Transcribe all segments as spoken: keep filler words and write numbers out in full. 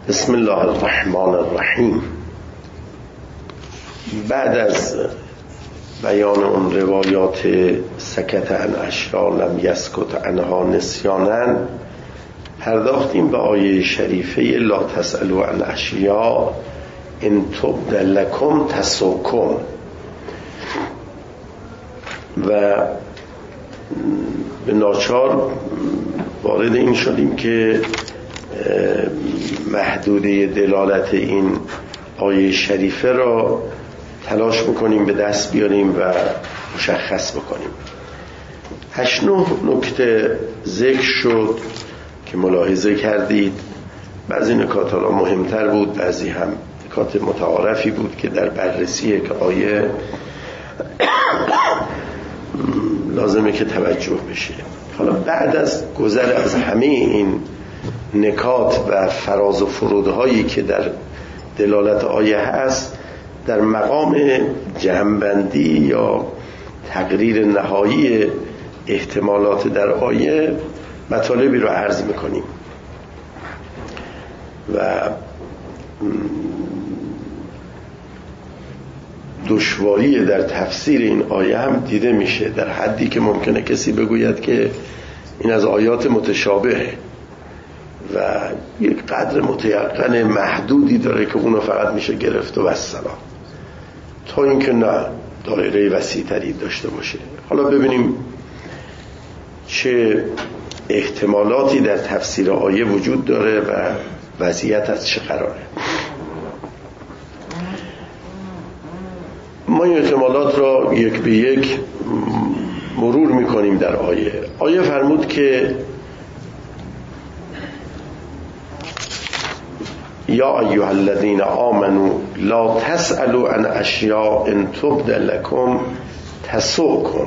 بسم الله الرحمن الرحیم. بعد از بیان اون روایات سکت عن اشیاء لم یسکت عنها نسیانا، پرداختیم به آیه شریفه لا تسألوا عن اشیاء ان تبد لکم تسؤکم و به ناچار وارد این شدیم که محدوده دلالت این آیه شریفه را تلاش میکنیم به دست بیاریم و مشخص بکنیم. هشت نه نکته ذکر شد که ملاحظه کردید. بعضی نکات ها مهمتر بود، بعضی هم نکات متعارفی بود که در بررسی که آیه لازمه که توجه بشه. حالا بعد از گذر از همه این نکات و فراز و فرودهایی که در دلالت آیه هست، در مقام جمع‌بندی یا تقریر نهایی احتمالات در آیه مطالبی رو عرض میکنیم و دشواری در تفسیر این آیه هم دیده میشه، در حدی که ممکنه کسی بگوید که این از آیات متشابهه و یک قدر متیقن محدودی داره که اونو فقط میشه گرفت و السلام، تا اینکه نه دایره وسیع تری داشته باشه. حالا ببینیم چه احتمالاتی در تفسیر آیه وجود داره و وضعیت از چه قراره. ما این احتمالات را یک به یک مرور میکنیم. در آیه آیه فرمود که یا ایها الذین آمنوا لا تسألوا عن اشیاء ان تبد لکم تسؤکم.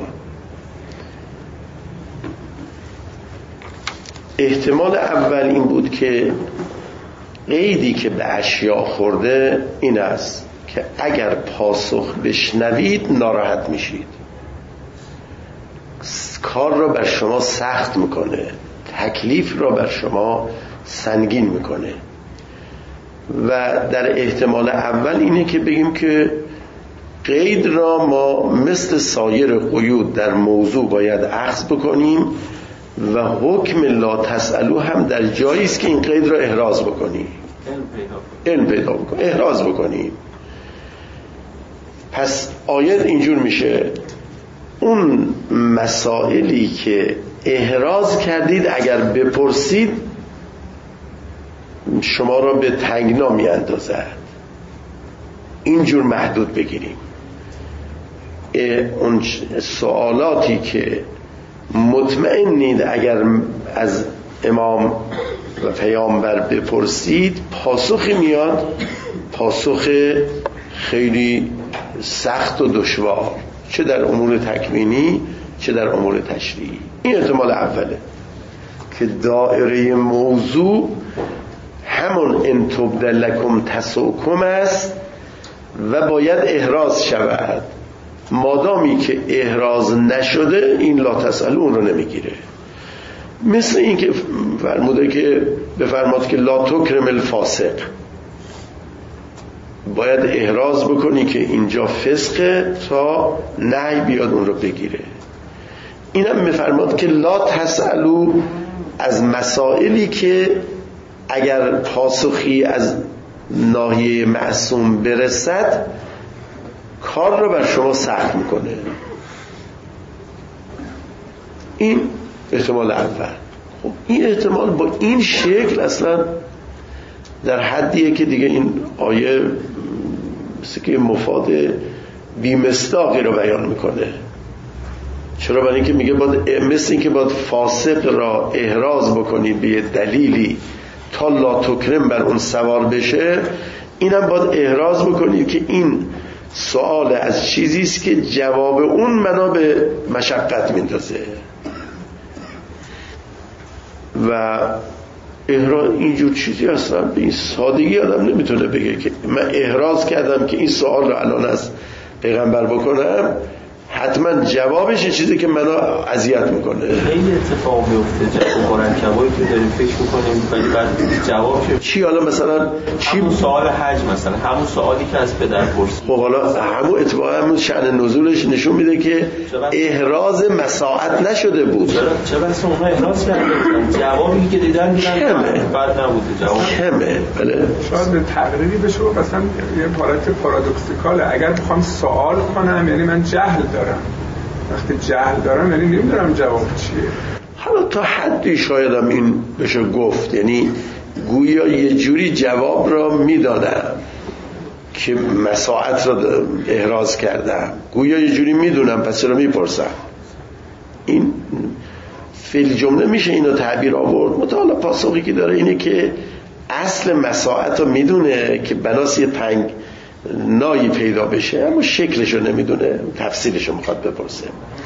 احتمال اول این بود که قیدی که به اشیاء خورده این است که اگر پاسخ بشنوید ناراحت میشید، کار را بر شما سخت میکنه، تکلیف را بر شما سنگین میکنه. و در احتمال اول اینه که بگیم که قید را ما مثل سایر قیود در موضوع باید اخذ بکنیم و حکم لا تسألو هم در جایی است که این قید را احراز بکنیم، علم پیدا بکنیم، احراز بکنیم. پس آیه اینجور میشه اون مسائلی که احراز کردید اگر بپرسید شما را به تنگنا می اندازد، اینجور محدود بگیریم. اون سوالاتی که مطمئنید اگر از امام و پیامبر بپرسید پاسخی میاد، پاسخ خیلی سخت و دشوار، چه در امور تکوینی چه در امور تشریعی. این احتمال اوله که دایره موضوع همون ان تبد لکم تسؤکم است و باید احراز شود. مادامی که احراز نشده این لا تسألو اون رو نمیگیره. مثل این که فرموده که بفرماد که لا تکرم الفاسق، باید احراز بکنی که اینجا فسقه تا نهی بیاد اون رو بگیره. اینم میفرماد که لا تسألو از مسائلی که اگر پاسخی از ناحیه معصوم برسد کار رو بر شما سخت میکنه. این احتمال اول. خب این احتمال با این شکل اصلا در حدیه که دیگه این آیه مثل که مفاد بیمصداقی رو بیان میکنه. چرا؟ برای اینکه میگه باید مثل اینکه باید فاسق را احراز بکنید به دلیلی تا لا تکرم بر اون سوار بشه، اینم باید احراز بکنید که این سوال از چیزی است که جواب اون منو به مشقت میندازه. و احراز اینجور چیزی اصلا به این سادگی آدم نمیتونه بگه که من احراز کردم که این سوال رو الان از پیغمبر بکنم، حتما جوابش یه چیزی که منو اذیت میکنه. خیلی اتفاق میفته جواب مرکبایی که داریم فکر میکنیم ولی بعد جواب چه چی؟ حالا مثلا چی؟ همون سوال حج مثلا، همون سوالی که از پدر پرسید. خب حالا همون اتفاق همون شأن نزولش نشون میده که احراز مساعت نشده بود. چرا چرا اصلا اونها احراز کرده بودن؟ جوابی که دیدن دیدن بعد نبوده جواب. کمه. بله. شاید به تقریبی بشه مثلا یه حالت پارادوکسیکاله. اگر بخوام سوال کنم یعنی من جهل دارم، وقتی جهل دارم یعنی نمیدونم جواب چیه. حالا تا حدی شایدم این بشه گفت، یعنی گویا یه جوری جواب را میدانم که مساعت را احراز کردم، گویا یه جوری میدونم پس چرا میپرسم. این فعل جمله میشه اینو تعبیر آورد. مطالعه پاسخی که داره اینه که اصل مساعت رو میدونه که بناس یه تنگ نایی پیدا بشه، اما شکلشو نمیدونه، تفصیلشو میخواد بپرسه.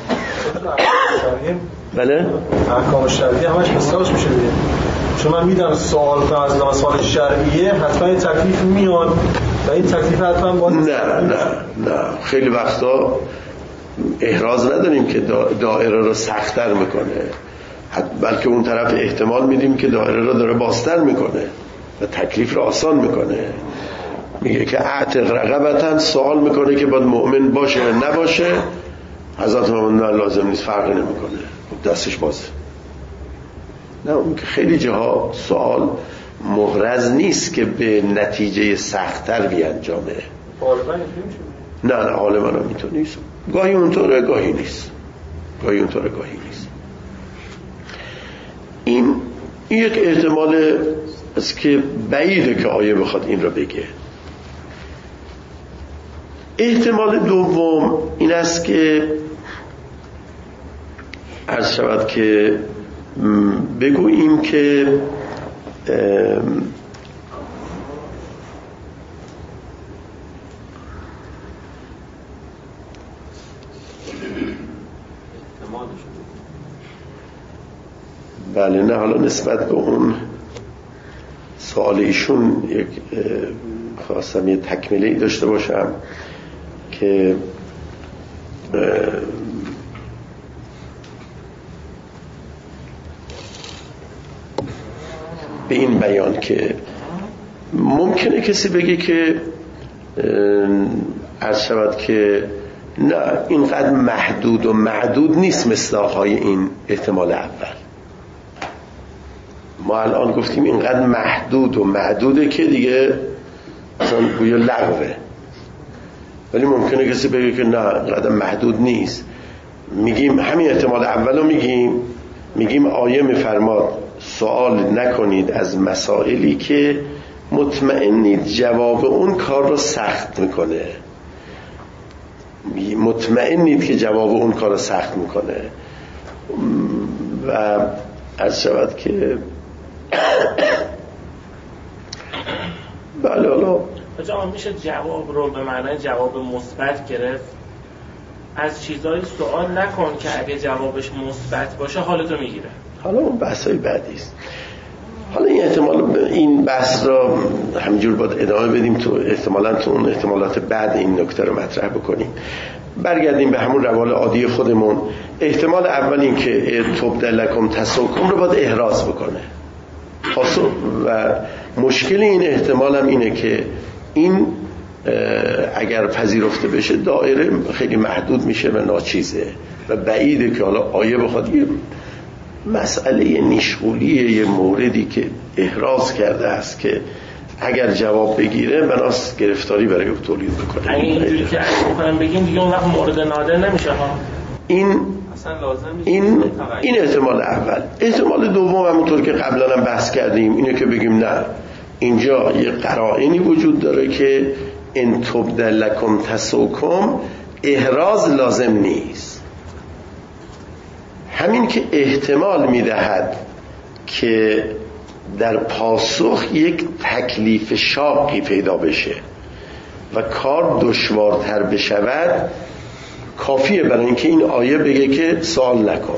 بله؟ احکام شرعی همش مثالش میشه دیگه. چون من میدونم سوال که از مسائل شرعیه حتما یه تکلیف میاد و این تکلیف حتما باید نه نه نه خیلی وقتا احراز نداریم که دایره رو سخت‌تر میکنه، بلکه اون طرف احتمال میدیم که دایره رو داره بازتر میکنه و تکلیف رو آسان میکنه. میگه که اعتق رقبتن، سوال میکنه که باید مؤمن باشه یا نباشه. حضرت محمد نه لازم نیست، فرقی نمیکنه، دستش بازه. نه اون که خیلی جاها سوال محرز نیست که به نتیجه سخت‌تر بیانجامه. نه نه غالبا هم اینطور نیست، گاهی اونطوره گاهی نیست، گاهی اونطوره گاهی نیست. این یک احتمال است که بعیده که آیه بخواد این رو بگه. احتمال دوم این است که عرض شود که بگوییم که بله نه حالا نسبت به اون سوال ایشون یک خواستم یه تکمیله ای داشته باشم که به این بیان که ممکنه کسی بگه که عرض شود که نه اینقدر محدود و معدود نیست مصداق‌های این احتمال اول. ما الان گفتیم اینقدر محدود و معدوده که دیگه مثلا گویا لغوه، ولی ممکنه کسی بگه که نه اینقدر محدود نیست. میگیم همین احتمال اولو میگیم میگیم آیه میفرماد سوال نکنید از مسائلی که مطمئنید جواب اون کار رو سخت میکنه، مطمئنید که جواب اون کار رو سخت میکنه. و عرض شود که بله حالا بجا میشه جواب رو به معنای جواب مثبت گرفت. از چیزایی سوال نکن که اگه جوابش مثبت باشه حالتو میگیره. حالا اون بحثای بعدی است. حالا این احتمال این بحث را همینجور باید ادامه بدیم، تو احتمالاً تو اون احتمالات بعد این نکته رو مطرح بکنیم. برگردیم به همون روال عادی خودمون. احتمال اول این که تبدلکم تسوکم رو باید احراز بکنه. و مشکل این احتمال هم اینه که این اگر پذیرفته بشه دایره خیلی محدود میشه و ناچیزه و بعیده که حالا آیه بخواد یه مسئله نیشغولیه، یه موردی که احراز کرده است که اگر جواب بگیره بناس گرفتاری برای او تولید بکنه. اگه اینجوری که اگه بکنم بگیم دیگه اون وقت مورد نادر نمیشه ها. این این این احتمال اول. احتمال دوم همونطور که قبلا هم بحث کردیم اینه که بگیم نه اینجا یه قرائنی وجود داره که ان تبدل لکم تسوکم احراز لازم نیست. همین که احتمال میدهد که در پاسخ یک تکلیف شاقی پیدا بشه و کار دشوارتر بشود کافیه برای اینکه این آیه بگه که سوال نکن.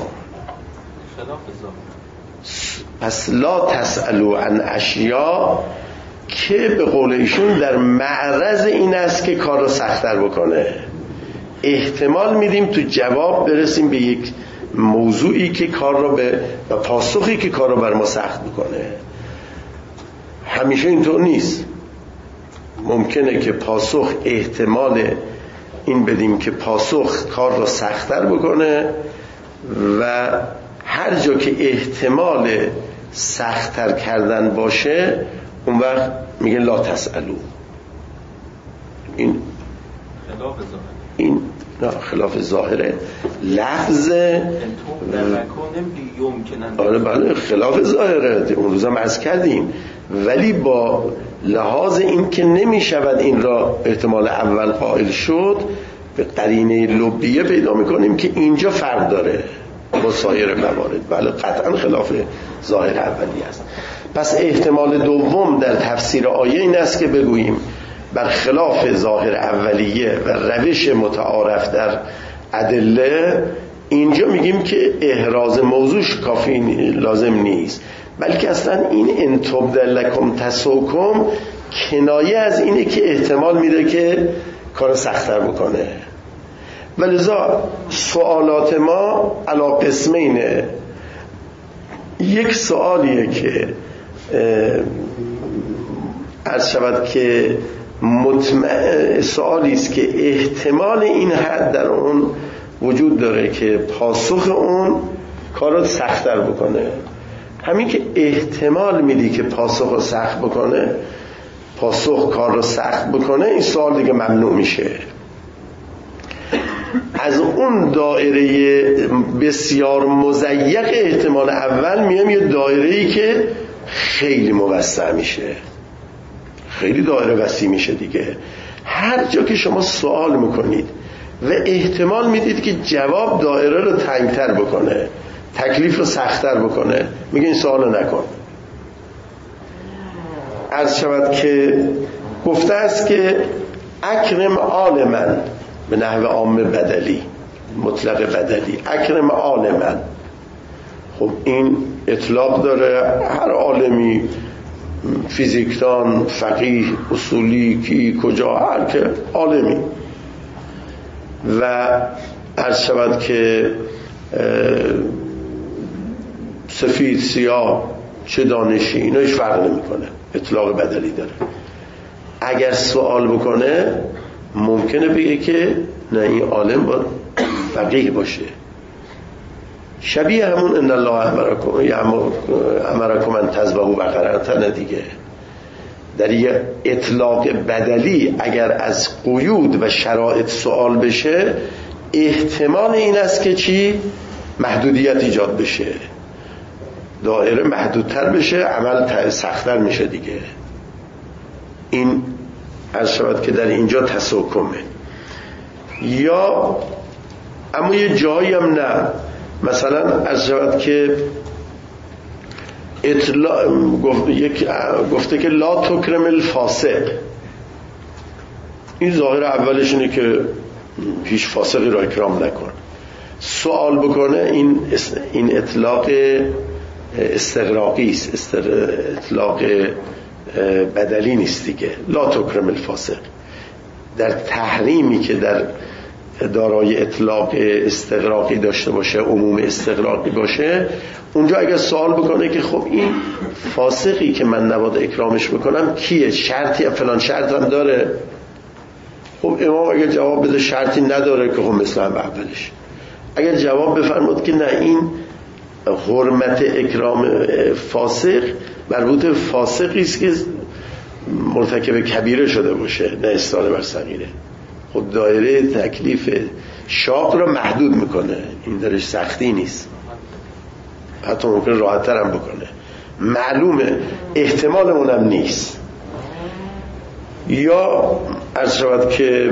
پس لا تسألوا عن اشیاء که به قول ایشون در معرض این است که کار رو سخت‌تر بکنه. احتمال میدیم تو جواب برسیم به یک موضوعی که کار رو به و پاسخی که کار رو بر ما سخت بکنه. همیشه اینطور نیست. ممکنه که پاسخ احتمال این بدیم که پاسخ کار رو سخت‌تر بکنه و هر جا که احتمال سخت‌تر کردن باشه اون وقت میگه لا تسألو. این خلاف ظاهر این نه خلاف ظاهره لفظ آره بله خلاف ظاهره، اون روزم عرض کردیم، ولی با لحاظ این که نمی شود این را احتمال اول قائل شد به قرینه لبیه پیدا میکنیم که اینجا فرق داره با سایر موارد. بله قطعا خلاف ظاهر اولی است. پس احتمال دوم در تفسیر آیه این است که بگوییم برخلاف ظاهر اولیه و روش متعارف در ادله، اینجا میگیم که احراز موضوعش کافی لازم نیست، بلکه اصلا این ان تبدل لکم تسؤکم کنایه از اینه که احتمال میده که کار سخت‌تر بکنه. ولذا سوالات ما علی قسمینه. یک سوالیه که عرض شود که مطمئن سوالی است که احتمال این حد در اون وجود داره که پاسخ اون کار رو سخت‌تر بکنه. همین که احتمال میدی که پاسخ رو سخت بکنه، پاسخ کار رو سخت بکنه، این سوال دیگه ممنوع میشه. از اون دایره بسیار مضیق احتمال اول میام یه دایره‌ای که خیلی موسع میشه، خیلی دایره وسیع میشه دیگه. هر جا که شما سوال میکنید و احتمال میدید که جواب دایره رو تنگتر بکنه، تکلیف رو سختتر بکنه، میگه این سوال رو نکن. عرض شود که گفته است که اکرم آل من به نحو عام بدلی، مطلق بدلی، اکرم آل من. خب این اطلاق داره، هر عالمی، فیزیکدان، فقیه، اصولی، کی کجا، هر که عالمی. و عرض شود که سفید سیاه چه دانشی، اینا هیچ فرق نمی کنه، اطلاق بدلی داره. اگر سوال بکنه ممکنه بگه که نه این عالم باید فقیه باشه، شبیه همون ان الله امرکم امرکم ان تذبحوا بقرة دیگه. در یه اطلاق بدلی اگر از قیود و شرایط سوال بشه، احتمال این است که چی؟ محدودیت ایجاد بشه، دایره محدودتر بشه، عمل سخت‌تر میشه دیگه. این از شود که در اینجا تسوکمه. یا اما یه جایی هم نه، مثلا از شود که اطلاع گفته که لا تکرم الفاسق. این ظاهر اولش اینه که هیچ فاسقی را اکرام نکن. سوال بکنه این این اطلاق استغراقی است، اطلاق بدلی نیست دیگه. لا تکرم الفاسق در تحریمی که در دارای اطلاق استغراقی داشته باشه، عموم استغراقی باشه، اونجا اگر سوال بکنه که خب این فاسقی که من نباید اکرامش بکنم کیه، شرطی فلان شرط هم داره؟ خب امام اگر جواب بده شرطی نداره که خب مثل هم اولش. اگر جواب بفرمود که نه این حرمت اکرام فاسق مربوط فاسقی است که مرتکب کبیره شده باشه، نه اصرار بر صغیره، خب دایره تکلیف شاق رو محدود میکنه، این درش سختی نیست، حتی ممکن راحت‌تر هم بکنه، معلومه احتمالمون هم نیست. یا عرض شود که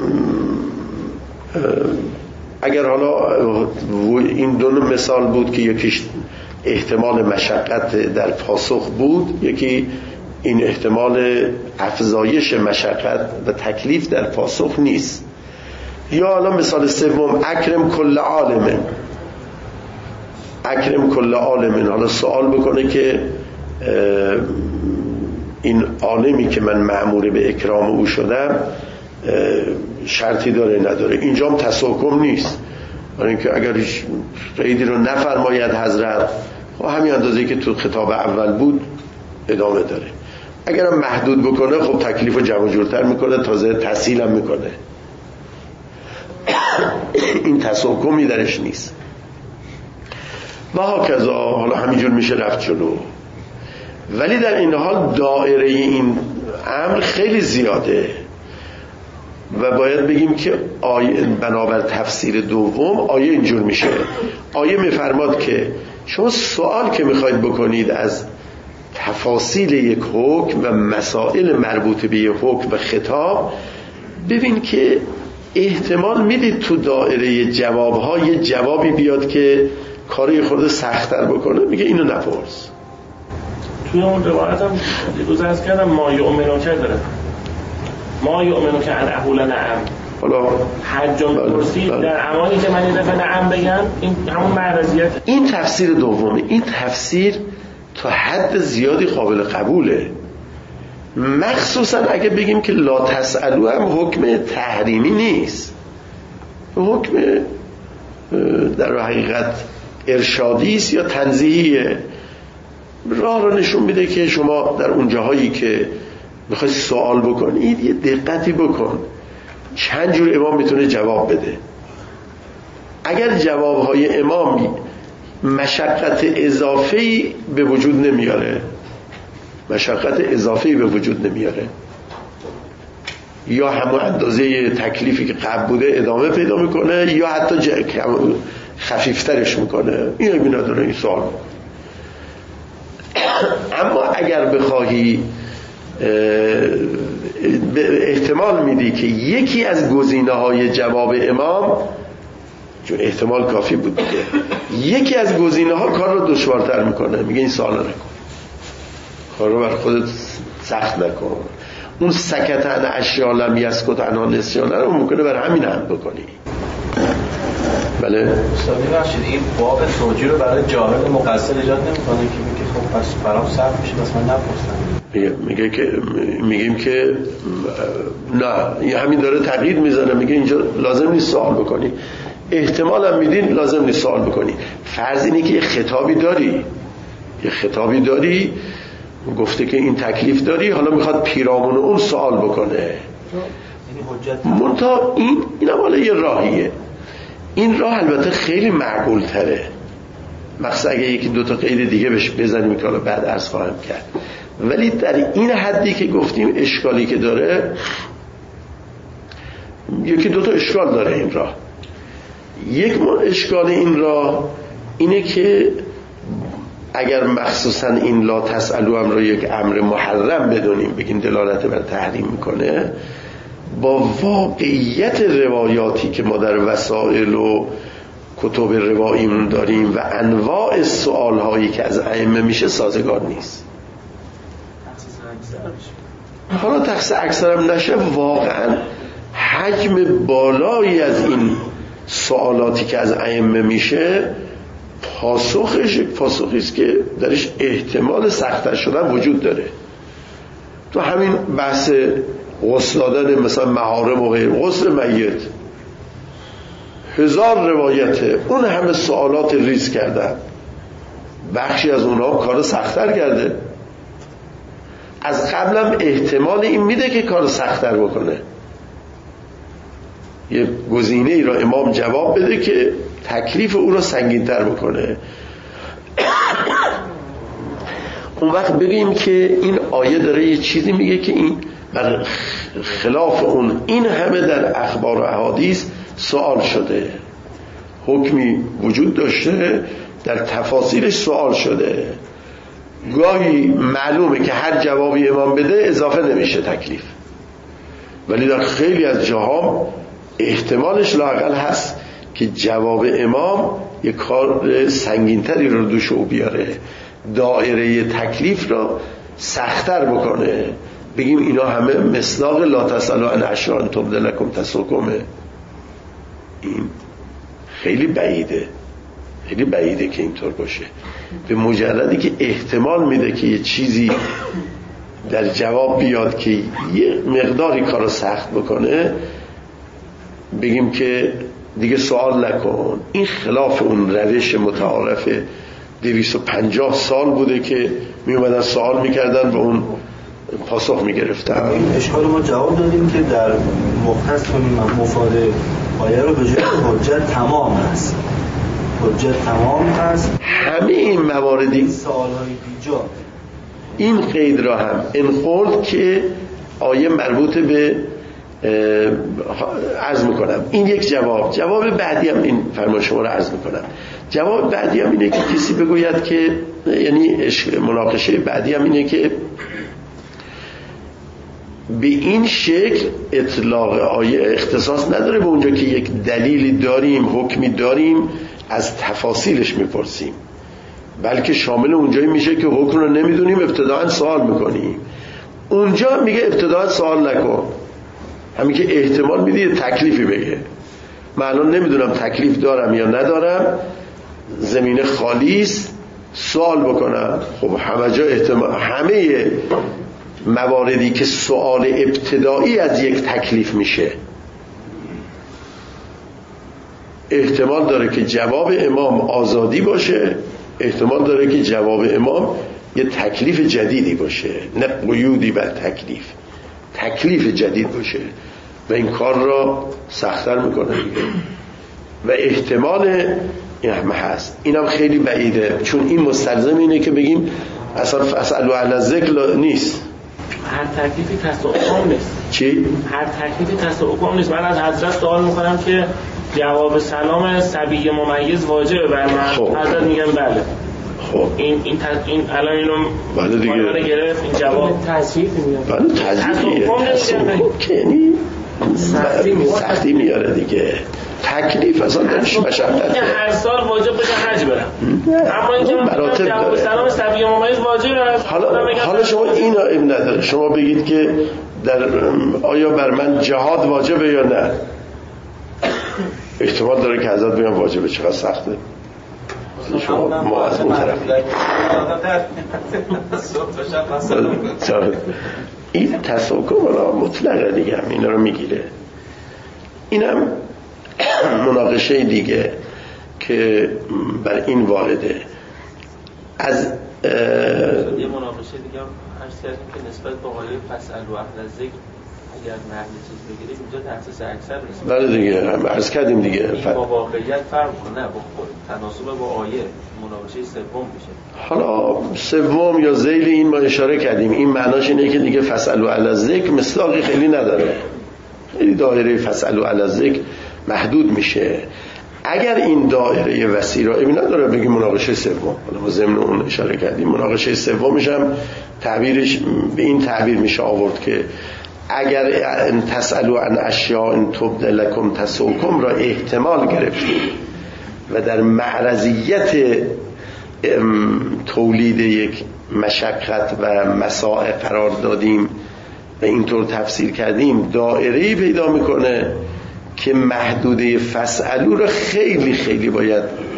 اگر حالا این دو مثال بود که یکیش احتمال مشقت در پاسخ بود، یکی این احتمال افزایش مشقت و تکلیف در پاسخ نیست. یا حالا مثال سوم اکرم کل عالم، اکرم کل عالم، حالا سوال بکنه که این عالمی که من مأمور به اکرام او شدم شرطی داره نداره. اینجا هم تساکم نیست، برای اینکه اگر قیدی رو نفرماید حضرت خب همین اندازه‌ای که تو خطاب اول بود ادامه داره. اگر هم محدود بکنه خب تکلیف رو جمع جورتر میکنه، تازه تسهیل هم میکنه. این تساکمی درش نیست. و هاکذا حالا همینجور میشه رفت جلو. ولی در این حال دایره این امر خیلی زیاده و باید بگیم که آیه بنابر تفسیر دوم آیه اینجور میشه. آیه میفرماد که شما سوال که میخواید بکنید از تفاصیل یک حکم و مسائل مربوط به یک حکم و خطاب، ببین که احتمال میدید تو دایره جوابها یه جوابی بیاد که کاری خورده سخت‌تر بکنه. میگه اینو نپرس. توی اون روایت هم دیروز عرض کردم ما یؤمنو که داره، ما یؤمنو که ان اقول نعم. حالا حجم پرسید در امانی که من یه دفعه نعم بگم، این همون معرضیت. این تفسیر دومه. این تفسیر تا حد زیادی قابل قبوله، مخصوصا اگه بگیم که لا تسألو هم حکم تحریمی نیست، حکم در حقیقت ارشادی است یا تنزیهیه. راه رو نشون میده که شما در اون جاهایی که میخوای سوال بکنید یه دقتی بکن، چند جور امام میتونه جواب بده. اگر جوابهای امام مشقت اضافی به وجود نمیاره، مشقت اضافی به وجود نمیاره، یا همون اندازه تکلیفی که قبل بوده ادامه پیدا میکنه یا حتی خفیفترش میکنه، این اینا داره این سوال. اما اگر بخواهی احتمال میدی که یکی از گزینه‌های جواب امام، چون احتمال کافی بود دیگه، یکی از گزینه‌ها کار رو دشوارتر میکنه، میگه این سوال نکن، کار رو بر خودت سخت نکن. اون سکت عن اشیاء لم یسکت عنها نسیان رو ممکنه بر همین هم بکنی. بله استاد ببخشید این باب توجیه رو برای جاهل مقصر ایجاد نمی‌کنه که میگه خب پس برام صرف میشه بس من نپرسم. میگه میگه که میگیم که نه، یه همین داره تغییر میزنه، میگه اینجا لازم نیست سوال بکنی، احتمال هم میدین لازم نیست سوال بکنی. فرض اینه که یه خطابی داری، یه خطابی داری گفته که این تکلیف داری، حالا میخواد پیرامون اون سوال بکنه. منتها این اینم حالا یه راهیه. این راه البته خیلی معقول تره، مخصوصا اگه یکی دوتا قید دیگه بهش بزنیم که حالا بعد عرض خواهم کرد. ولی در این حدی که گفتیم اشکالی که داره، یکی دوتا اشکال داره این راه. یک اشکال این راه اینه که اگر مخصوصا این لا تسألو هم رو یک امر محرم بدونیم، بگیم دلالت بر تحریم میکنه، با واقعیت روایاتی که ما در وسائل و کتب رواییم داریم و انواع سوال هایی که از ائمه میشه سازگار نیست. حالا تخصیص اکثرم نشه، واقعا حجم بالایی از این سوالاتی که از ائمه میشه پاسخش پاسخی است که درش احتمال سخت‌تر شدن وجود داره. تو همین بحث غسل دادن مثلا محارم و غیر، غسل میت هزار روایته، اون همه سوالات ریز کردن، بخشی از اونها کار سخت‌تر کرده. از قبلم احتمال این میده که کار سخت‌تر بکنه، یه گزینه ای را امام جواب بده که تکلیف او را سنگین‌تر بکنه. اون وقت بگیم که این آیه داره یه چیزی میگه که این بر خلاف اون این همه در اخبار و احادیث سوال شده، حکمی وجود داشته در تفاصیلش سوال شده، گاهی معلومه که هر جوابی امام بده اضافه نمیشه تکلیف، ولی در خیلی از جاها احتمالش لااقل هست که جواب امام یک کار سنگینتری رو دوش او بیاره، دایره تکلیف را سخت‌تر بکنه. بگیم اینا همه مصداق لا تسألوا عن اشیاء ان تبد لکم تسؤکم. این خیلی بعیده، خیلی بعیده که اینطور باشه. به مجردی که احتمال میده که یه چیزی در جواب بیاد که یه مقداری کارو سخت بکنه، بگیم که دیگه سوال نکن. این خلاف اون روش متعارف دویست و پنجاه سال بوده که می اومدن سوال میکردن و اون پاسخ میگرفتن. این اشکال ما جواب دادیم که در مختص کنیم مفاد آیه رو به جای حجت تمام هست، حجت تمام هست. همه این مواردی سوالهای بیجا این قید را هم انقل که آیه مربوط به عرض میکنم. این یک جواب. جواب بعدی هم این فرمان شما رو عرض میکنم. جواب بعدی هم اینه که کسی بگوید که، یعنی مناقشه بعدی هم اینه که به این شکل اطلاق آیه اختصاص نداره به اونجا که یک دلیلی داریم، حکمی داریم، از تفاصیلش میپرسیم، بلکه شامل اونجایی میشه که حکم رو نمیدونیم ابتداعا سوال میکنیم. اونجا میگه ابتداعا سوال نکن، همین که احتمال میده یه تکلیفی بگه. من الان نمیدونم تکلیف دارم یا ندارم، زمین خالیست، سوال بکنم. خب همه جا احتمال، همه مواردی که سوال ابتدایی از یک تکلیف میشه، احتمال داره که جواب امام آزادی باشه، احتمال داره که جواب امام یه تکلیف جدیدی باشه، نه قیودی بر تکلیف، تکلیف جدید باشه و این کار را سخت‌تر میکنه دیگه. و احتمال این هم هست. اینم خیلی بعیده، چون این مستلزم اینه که بگیم اصلا فاسألوا اهل الذکر نیست. هر تکلیفی تصاحب نیست. چی؟ هر تکلیفی تصاحب نیست. من از حضرت سوال میکنم که جواب سلام صبی ممیز واجبه بر من. خب. حضرت میگم بله. خب این این ت... این الان اینو بله دیگه گرفت این جواب تصحیح میاد. بله تصحیح که یعنی سختی میاره دیگه. تکلیف اصلا درش مشقته. هر سال واجب باشه حج برم. اما اینکه مراتب جواب سلام صبی ممیز واجبه. حالا حالا شما اینا اب نداره، شما بگید که در آیا بر من جهاد واجبه یا نه، احتمال داره که حضرت بگم واجبه. چقدر سخته. شما ما از اون طرف این تساکم مطلقه دیگه، هم اینا رو میگیره. اینم مناقشه دیگه که بر این وارده. از یه مناقشه دیگه هم عرض کردیم که نسبت به آیه فاسألوا اهل الذکر اگر معنی چیز بگیریم اینجا تخصیص اکثر نیست. بله دیگه هم عرض کردیم دیگه. این با واقعیت فرق کنه، با تناسب با آیه مناقشه سوم میشه. حالا سوم یا ذیل این ما اشاره کردیم، این معناش اینه که دیگه فاسألوا اهل الذکر مصداقی خیلی نداره، خیلی دایره فاسألوا اهل الذکر محدود میشه. اگر این دایره وسیع را اینا داره بگیم مناقشه سوم، حالا ما ضمن اون اشاره کردیم مناقشه سومش هم تعبیرش به این تعبیر میشه آورد که اگر ان تسألوا عن اشیاء ان تبد لکم تسؤکم را احتمال گرفتیم و در معرضیت تولید یک مشقت و مساعب قرار دادیم و اینطور تفسیر کردیم، دایره‌ای پیدا میکنه که محدوده فاسألوا را خیلی خیلی باید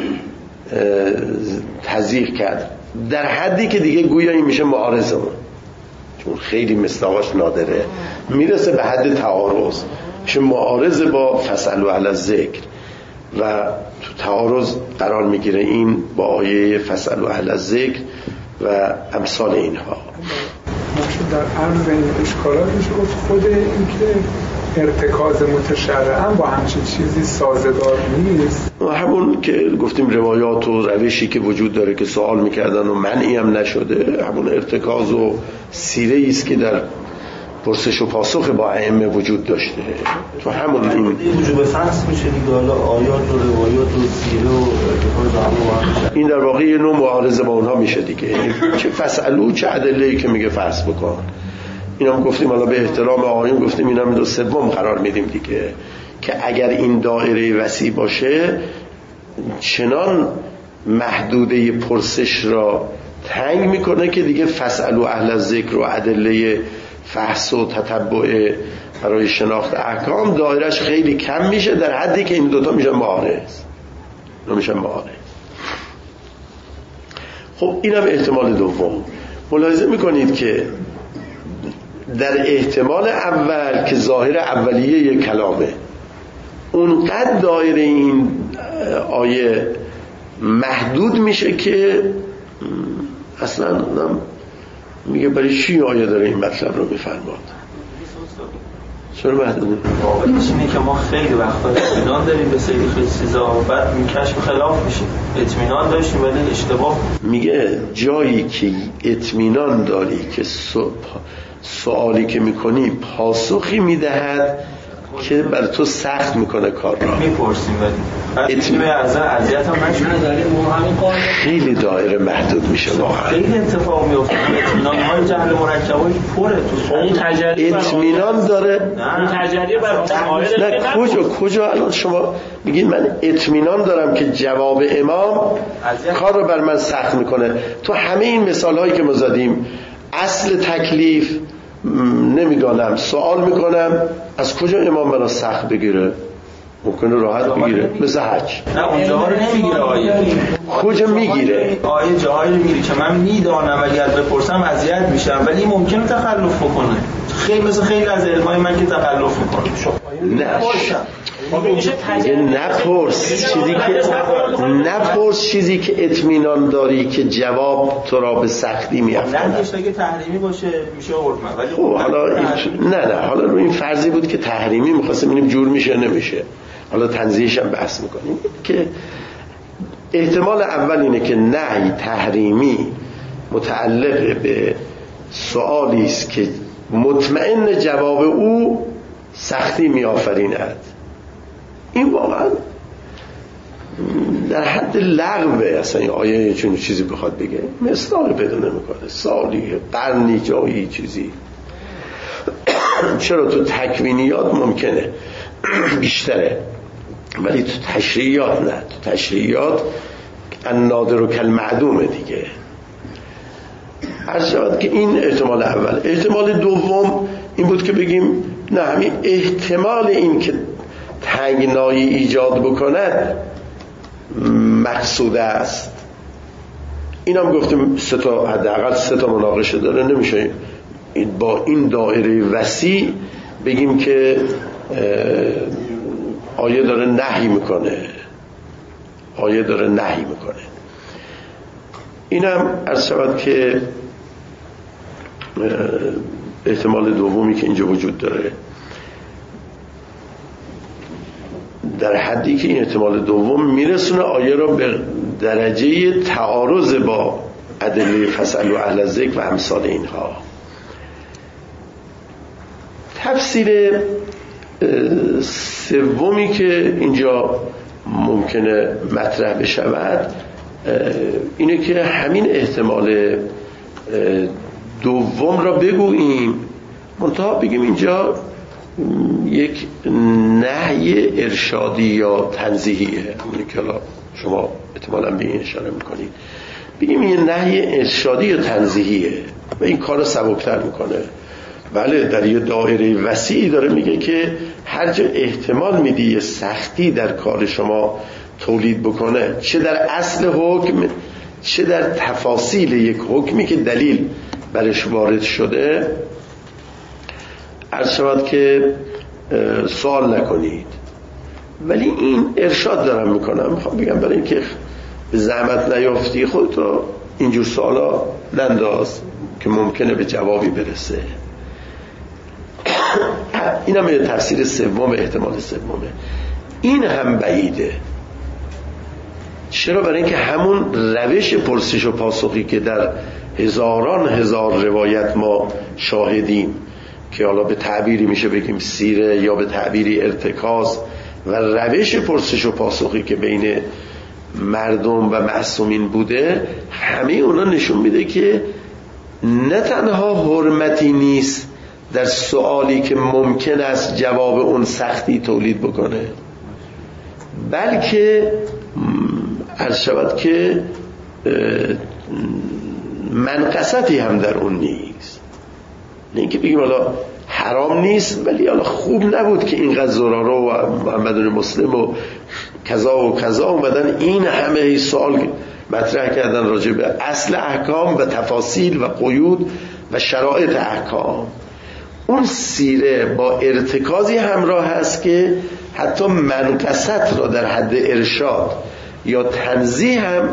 تضییق کرد، در حدی که دیگه گویا این میشه معارضمون، چون خیلی مصداقش نادره، میرسه به حد تعارض، میشه معارض با فاسألوا اهل الذکر و تو تعارض قرار میگیره این با آیه فاسألوا اهل الذکر و امثال اینها. در عرض این اشکالات میشه گفت خود این که ارتکاز متشرعاً با همچین چیزی سازگار نیست. همون که گفتیم روایات و روشی که وجود داره که سوال میکردن و منعی هم نشده، همون ارتکاز و سیره‌ای است که در پرسش و پاسخ با ائمه وجود داشته. تو همون این وجوب فحص میشه دیگه، حالا آیات و روایات و سیره و ارتکاز هم این در واقع یه نوع معارضه با اونها میشه دیگه. چه فاسألوا چه ادله‌ای که میگه فحص بکن. اینا هم گفتیم حالا به احترام آیین گفتیم اینا هم دو سوم قرار میدیم دیگه، که اگر این دایره وسیع باشه چنان محدوده پرسش را تنگ میکنه که دیگه فاسألوا اهل الذکر و ادله فحص و تتبع برای شناخت احکام دایرش خیلی کم میشه، در حدی که این دوتا میشن معارض نمیشن معارض. خب اینم احتمال دوم. ملاحظه میکنید که در احتمال اول که ظاهر اولیه یک کلامه اونقدر دایره این آیه محدود میشه که اصلا آدم میگه برای چی آیه داره این مطلب رو بفرماد. چرا محدوده؟ واقعی میشه که ما خیلی وقتا اطمینان داریم به سری خیلی چیزا و بعد این کشف خلاف میشیم. اطمینان داشتیم ولی اشتباه. میگه جایی که اطمینان داری که سوالی که میکنی پاسخی میدهد که بر تو سخت میکنه کار را میپرسیم ولی اطمینان از اذیت هم نشونه خیلی دایره محدود میشه واقعا. خیلی اتفاق میفته. اطمینان های جهل مرکبای پره تو اون تجربه اطمینان داره. اون تجربه بر نه کجا کجا الان شما میگید من اطمینان دارم که جواب امام کار رو بر من سخت میکنه. تو همه این مثال هایی که ما زدیم اصل تکلیف نمیدانم سوال میکنم از کجا امام برا سخت بگیره؟ ممکنه راحت بگیره مثل حج. نه اونجاها رو نمیگیره آیه. کجا میگیره؟ آیه جاهایی رو میگیره که من میدانم اگر بپرسم اذیت میشم ولی ممکنه تخلف بکنه. خیلی مثل خیلی از علمای من که تخلف میکنه. نه نپرس چیزی که نپرس چیزی که اطمینان داری که جواب تو را به سختی میافته. نه اگه تحریمی باشه میشه حکم ولی خب حالا نه نه حالا رو این فرضی بود که تحریمی می‌خواستیم ببینیم جور میشه نمیشه. حالا تنزیهش هم بحث میکنیم که احتمال اول اینه که نهی تحریمی متعلق به سوالی است که مطمئن جواب او سختی میآفریند. این واقعا در حد لغوه. اصلا این آیه چون چیزی بخواد بگه مثال پیدا نمیکنه. سالی قرنی جایی چیزی چرا تو تکوینیات ممکنه بیشتره ولی تو تشریعات نه. تو تشریعات النادر و کالمعدومه دیگه. عرض شود که این احتمال اول. احتمال دوم این بود که بگیم نه همین احتمال این که تنگنایی ایجاد بکند مقصود است. این هم گفتیم سه تا حداقل سه تا مناقشه داره. نمیشه با این دایره وسیع بگیم که آیه داره نهی میکنه آیه داره نهی میکنه. اینم عرض شود که احتمال دومی که اینجا وجود داره در حدی که این احتمال دوم میرسونه آیه را به درجه تعارض با ادله فاسألوا اهل الذکر و امثال اینها. تفسیر سومی که اینجا ممکنه مطرح بشود اینه که همین احتمال دوم را بگوییم منتها بگیم اینجا یک نهی ارشادی یا تنزیهیه. همونی که شما احتمالاً به این اشاره میکنید. بگیم یه نهی ارشادی یا تنزیهیه و این کار رو سبکتر میکنه. بله در یه دایره وسیعی داره میگه که هر جا احتمال میدی یه سختی در کار شما تولید بکنه چه در اصل حکم چه در تفاصیل یک حکمی که دلیل برش وارد شده عرض شود که سوال نکنید. ولی این ارشاد دارم میکنم میخوام بگم برای اینکه به زحمت نیافتی خودتو اینجور سوالا ننداز که ممکنه به جوابی برسه. این هم یه تفسیر سوم احتمال سومه. این هم بعیده. چرا؟ برای اینکه همون روش پرسش و پاسخی که در هزاران هزار روایت ما شاهدیم که حالا به تعبیری میشه بگیم سیره یا به تعبیری ارتکاز و روش پرسش و پاسخی که بین مردم و معصومین بوده همه اونا نشون میده که نه تنها حرمتی نیست در سوالی که ممکن است جواب اون سختی تولید بکنه بلکه عرض شود که منقصتی هم در اون نیست. نه اینکه بگیم حالا حرام نیست ولی حالا خوب نبود که اینقدر زراره و محمد مسلم و کذا و کذا اومدن این همه سوال مطرح کردن راجع به اصل احکام و تفاصیل و قیود و شرایط احکام. اون سیره با ارتکازی همراه هست که حتی منقصت را در حد ارشاد یا تنزیه هم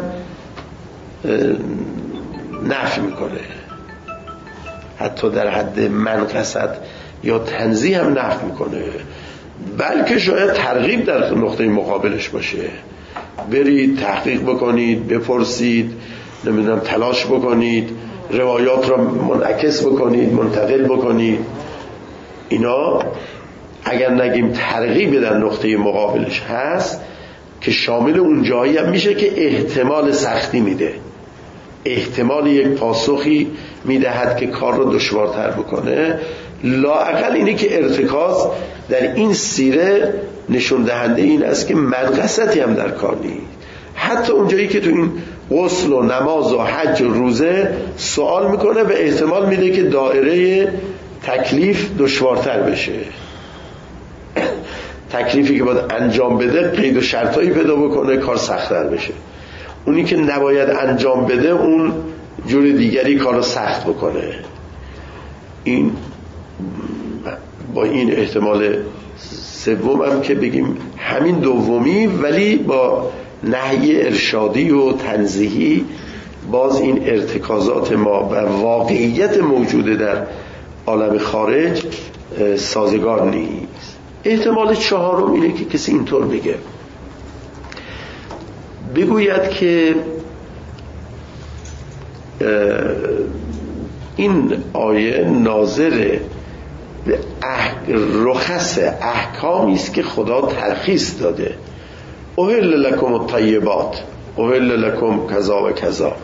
نفی میکنه، حتی در حد منقصت یا تنزیه هم نفی میکنه، بلکه شاید ترغیب در نقطه مقابلش باشه. برید تحقیق بکنید، بپرسید، نمیدونم تلاش بکنید، روایات را منعکس بکنید، منتقل بکنید. اینا اگر نگیم ترغیب در نقطه مقابلش هست که شامل اون جایی هم میشه که احتمال سختی میده، احتمال یک پاسخی میدهد که کار رو دشوارتر بکنه. لااقل اینه که ارتکاز در این سیره نشون دهنده این است که منقصتی هم در کار نیست. حتی اونجایی که تو این غسل و نماز و حج و روزه سوال میکنه و احتمال میده که دایره تکلیف دشوارتر بشه، تکلیفی که باید انجام بده قید و شرطایی پیدا بکنه، کار سخت‌تر بشه. اونی که نباید انجام بده اون جور دیگری کار رو سخت بکنه. این با این احتمال سوم هم که بگیم همین دومی، ولی با نهی ارشادی و تنزیهی باز این ارتکازات ما و واقعیت موجوده در عالم خارج سازگار نیست. احتمال چهارم اینه که کسی اینطور بگه، بگوید که این آیه ناظر به رخص احکامی است که خدا ترخیص داده. احل لکم الطیبات، احل لکم کذا و کذا،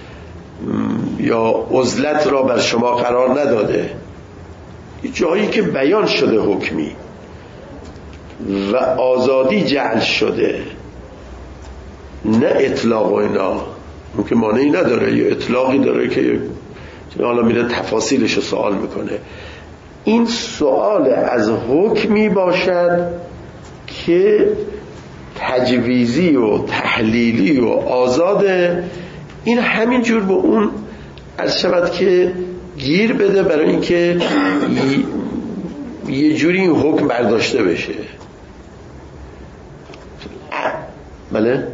یا عزلت را بر شما قرار نداده. جایی که بیان شده حکمی و آزادی جعل شده، نه اطلاق و اینا، ممکن مانعی نداره، یا اطلاقی داره که حالا میره تفاصیلش رو سوال میکنه. این سوال از حکمی باشد که تجویزی و تحلیلی و آزاده، این همین جور به اون عرض شود که گیر بده برای اینکه یه جوری این حکم برداشته بشه. بله؟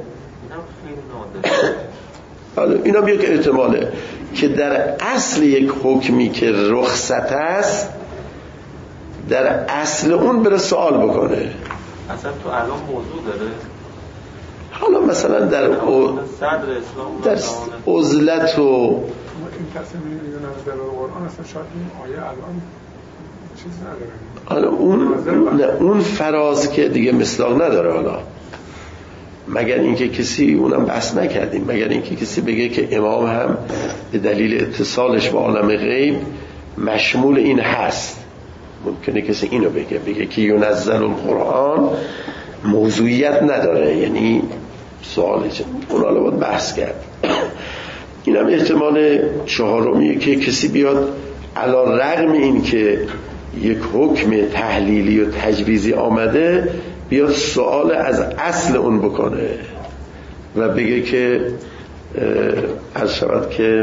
اینا بیا که احتماله که در اصل یک حکمی که رخصت است، در اصل اون بره سوال بکنه. اصلا تو الان موضوع داره؟ حالا مثلا در او در عزلت و این تصمیم میگیرن در قرآن اصلا شاید این آیه الان چیز نداره. حالا اون نه اون فراز که دیگه مصداق نداره. حالا مگر اینکه کسی، اونم بحث نکردیم، مگر اینکه کسی بگه که امام هم به دلیل اتصالش با عالم غیب مشمول این هست. ممکنه کسی اینو بگه، بگه که ینزل القرآن موضوعیت نداره، یعنی سوالش اون حالا باید بحث کرد. اینم احتمال چهارمیه که کسی بیاد علی رغم این که یک حکم تحلیلی و تجویزی آمده، بیاد سوال از اصل اون بکنه و بگه که عرض شود که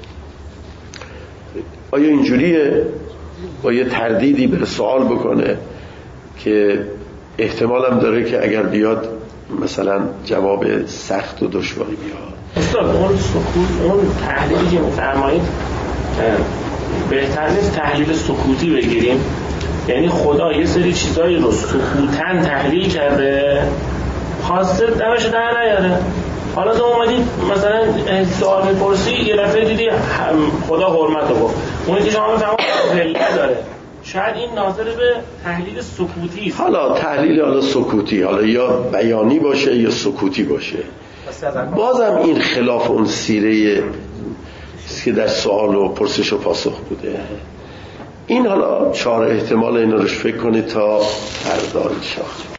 آیا اینجوریه، با یه تردیدی به سوال بکنه که احتمالم داره که اگر بیاد مثلا جواب سخت و دشواری بیاد. استاد اون سکوت، اون تحلیلی که می‌فرمایید بهتر نیست تحلیل سکوتی بگیریم؟ یعنی خدا یه سری چیزایی رو سکوتن تحلیل کرده، خواسته دمش در نیاره. حالا تو اومدی مثلا سوال میپرسی، یه دفعه دیدی خدا حرمت رو گفت، اونی که شما تمام علت داره، شاید این ناظر به تحلیل سکوتی است. حالا تحلیل حالا سکوتی، حالا یا بیانی باشه یا سکوتی باشه، بازم این خلاف اون سیره که در سوال و پرسش و پاسخ بوده. این حالا چهار احتمال اینا روش فکر کنید تا فردا انشاءالله.